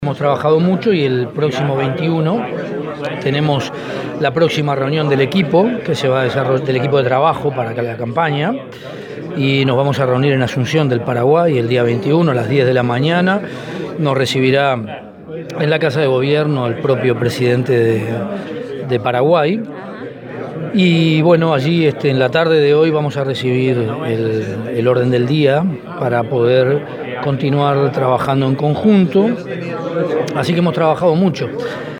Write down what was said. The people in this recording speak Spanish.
Hemos trabajado mucho y el próximo 21 tenemos la próxima reunión del equipo que se va a desarrollar, del equipo de trabajo para la campaña, y nos vamos a reunir en Asunción del Paraguay el día 21 a las 10 de la mañana. Nos recibirá en la Casa de Gobierno el propio presidente de Paraguay. Y bueno, allí en la tarde de hoy vamos a recibir el orden del día para poder continuar trabajando en conjunto. Así que hemos trabajado mucho.